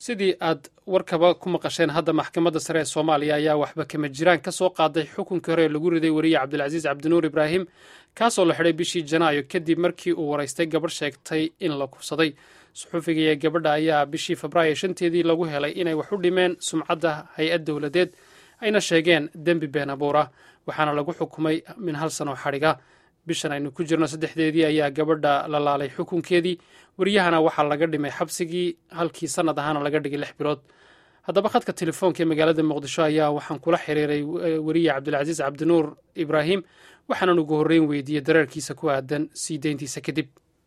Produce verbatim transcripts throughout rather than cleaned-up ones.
sidii aad warkaba ku maqasheen hadda maxkamadda sare ee Soomaaliya ayaa waxba kama jiraan ka soo qaaday xukunkii hore lagu riday wariye Cabdilcasiis Cabdinuur Ibraahim kaasoo la xidhay bishii Janaayo kadib markii uu waraystay gabar sheegtay in la kufsaday. Suxufiga ee gabadha ayaa bishii Febraayo shanteedii lagu helay inay wax u dhimeen sumcadda hay-ad dowladeed ayna sheegeen dembi been abuur ah waxaana lagu xukumay min hal sano xadhiga. bishan aynu ku jirno saddexdeedii ayaa gabadha la laalay xukunkeedii wariyahana waxaa laga dhimay xabsigii halkii sanad ahaana laga dhigay lix bilood. haddaba khadka telefoonka ee magaalada muqdisho ayaa waxaan kula xiriiray wariye Cabdilcasiis Cabdinuur Ibraahim waxaanan ugu horreyn weydiiyey dareerkiisa ku aadan sii deyntiisa kadib.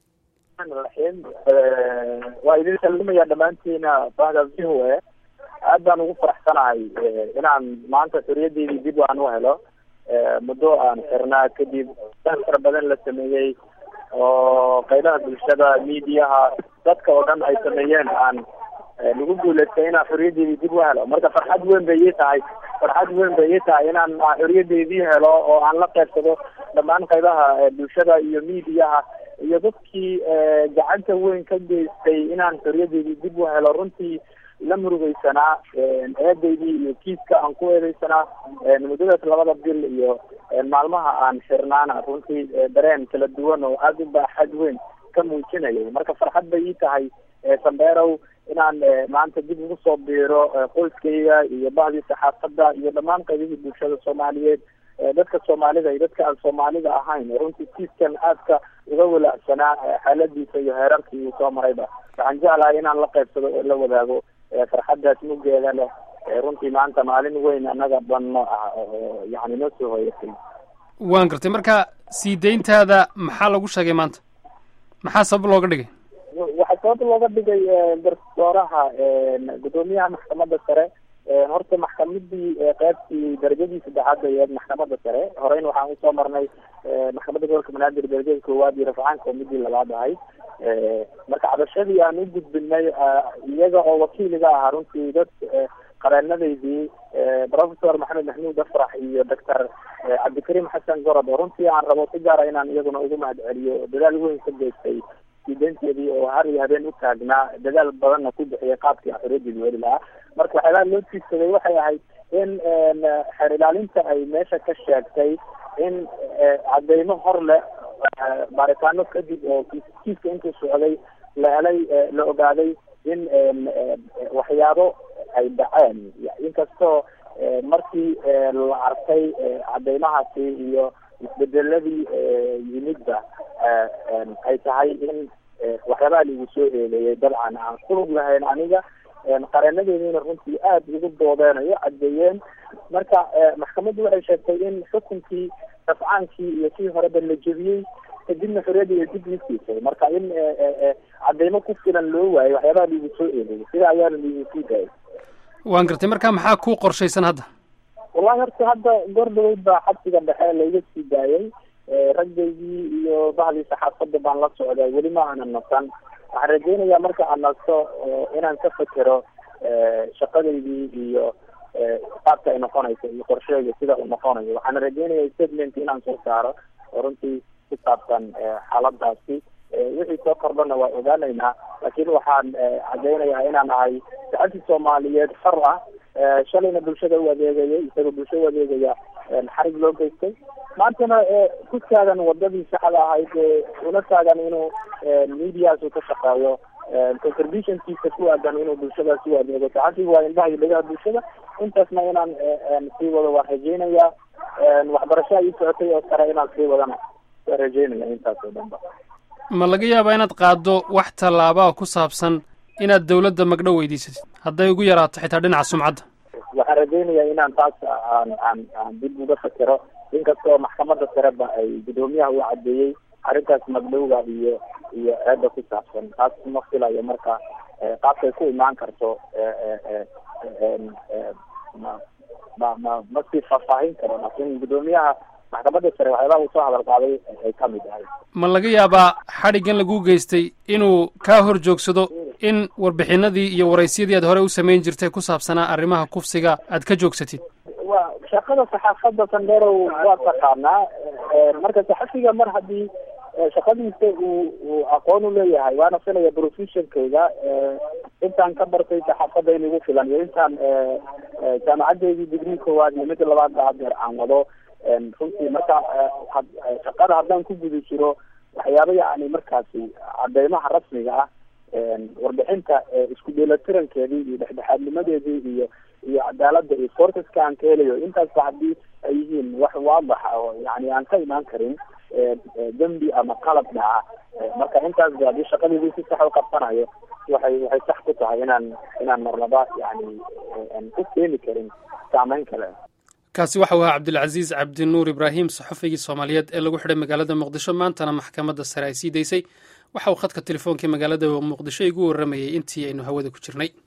waa idin sallimaya dhammaantiina bahda v o a aad baan ugu faraxsanahay inaan maanta xorriyadeydii dib aan u helo muddo aan xirnaa kadib dad fara badan la sameeyey oo qaybaha bulshada miidiyaha dadka oo dhan ay sameeyeen aan lagu guulaystay inaan xorriyadeydii dib u helo. marka farxad weyn bay ii tahay farxad weyn bay ii tahay inaan xorriyadeydii helo oo aan la qaybsado dhammaan qaybaha bulshada iyo miidiyaha iyo dadkii gacanta weyn ka geystay inaan xorriyadeydii dib u helo. runtii la murugaysanaa eedaydii iyo kiiska aan ku eedeysanaa muddadaas labada bil iyo maalmaha aan xirnaana runtii dareen kala duwan oo aada u baaxad weyn ka muujinayay. marka farxad bay ii tahay sandheerow inaan maanta dib ugu soo biiro qoyskayga iyo bahdii saxaafadda iyo dhammaan qaybihii bulshada Soomaaliyeed, dadka Soomaalida iyo dadka aan Soomaalida ahayn. runtii kiiskan aadka uga walaacsanaa xaaladiisa iyo heerarkii uu soo marayba waxaan jeclahay inaan la qaybsado oo la wadaago farxaddaas mugeeda leh. runtii maanta maalin weyn annaga dhanno ah oo yacni noo soo hoyatay. waan gartay. marka sii deyntaada maxaa lagu sheegay maanta? maxaa sabab looga dhigay? waxaa sabab looga dhigay garsooraha guddoomiyaha maxkamadda sare. horta maxkamadii qaybtii darajadii saddexaad ay maxkamadda sare horeyn waxaan usoo marnay maxkamadda gobolka banaadir darajada koowaad iyo rafcaanka oo midii labaad ahayd. marka cabashadii aan u gudbinay iyaga oo wakiiliga ahaa runtii dad qareenadaydii professor maxamed maxmuud afrax iyo doctor cabdikariim xasan gorod oo runtii aan rabo si gaara inaan iyaguna ugu mahad celiyo dadaal weyn ka geystay sideynteedii oo har iyo habeen u taagnaa dadaal badanna ku bixiyay qaabkii xorriyadeedii weli lahaa. marka waxyaalaha loo tiigsaday waxay ahayd in xeer ilaalinta ay meesha ka sheegtay in cadeymo hor leh baaritaano kadib oo kiiska intuu socday la helay la ogaaday in waxyaabo ay dhaceen inkastoo markii la arkay cadeymahaasi iyo isbedeladii yimidba ay tahay in waxyaabaha lagu soo eedeeyay dabcan aan kulug lahayn aniga qareenadeediina runtii aada ugu doodeenayo cadeeyeen. marka maxkamaddu waxay sheegtay in xukunkii rafcaankii iyo kii horeba la jebiyey kadibna xorriyadda dib u siisay. marka in cadeymo ku filan loo waayay waxyaabaha lagu soo eedeeyay sida ayaana lagu sii daayay. waan gartay. marka maxaa ku qorshaysan hadda? wallahi horta hadda goor dhaweyd baa xabsiga dhexe layga sii daayay. raggaygii iyo bahdii saxaafadda baan la socday weli ma aanan nasan. waxaan rajeynayaa marka aan nasto inaan ka fekero shaqadaydii iyo qaabka ay noqonayso iyo qorsheyga sida uu noqonayo. waxaan rajeynayaa statement inaan soo saaro oo runtii ku saabsan xaaladaasi. wixii soo kordhana waa ogaanaynaa laakiin waxaan cadeynayaa inaan ahay shacabkii Soomaaliyeed xor ah shalayna bulshada u adeegaya isagoo bulshada u adeegaya xarig loo geystay maantana ku taagan wadadii saxda ahayd una taagan inuu miidiyahaas ka shaqeeyo contributionkiisa ku aadan inuu bulshadaas u adeego. shacabkii waa indhaha iyo dhagaha bulshada. intaasna inaan sii wado waan rajeynayaa. waxbarasho ay socotay oo sare inaan sii wadana waan rajeynaya intaas oo dhanba. ma laga yaabaa inaad qaaddo wax tallaabaa ku saabsan inaad dawladda magdhow weydiisatid hadday ugu yaraato xitaa dhinaca sumcadda? waxaan rajeynayaa inaan taas aan aan aan dib uga fakero inkastoo maxkamadda sareba ay guddoomiyaha u cadeeyey arrintaas magdhowga iyo iyo eedda ku saabsan. taas ma filayo marka qaabkay ku imaan karto ma ma ma ma sii faahfaahin karo laakiin guddoomiyaha maxkamadda sare waxyaabaha uu soo hadal qaaday ay ka mid ahay. ma laga yaabaa xadhiggan lagu geystay inuu kaa hor joogsado in warbixinadii iyo waraysyadii aad hore u samayn jirtay ku saabsanaa arrimaha kufsiga aad ka joogsatid? waa shaqada saxaafadda sandheerow waa taqaanaa. marka saxafiga mar haddii shaqadiisa uu aqoon u leeyahay waana filaya professionkayga intaan ka bartay saxaafadda in igu filan iyo intaan jaamacadeedii digrii koowaad iyo midda labaad ba hadeer aan wado runtii marka shaqada haddaan ku guda jiro waxyaaba yani markaasi cadeymaha rasmiga ah warbixinta isku dheelatirankeedii iyo dhexdhexaadnimadeedii iyo iyo cadaalada iyo forceska aan ka helayo intaasba haddii ay yihiin wax waadaxa oo yani aan ka imaan karin dembi ama qalab dhaca marka intaasba haddii shaqadeedii si sax u qabsanayo waxay waxay sax ku tahay inaan inaan marnaba yani ku keeni karin saameyn kale. kaasi waxa uu ahaa cabdilcaziiz cabdinuur ibraahim saxufigii soomaaliyeed ee lagu xidhay magaalada muqdisho maantana maxkamadda sare ay sii daysay waxa uu khadka telefoonkai magaalada muqdisho igu warramayay intii aynu hawada ku jirnay.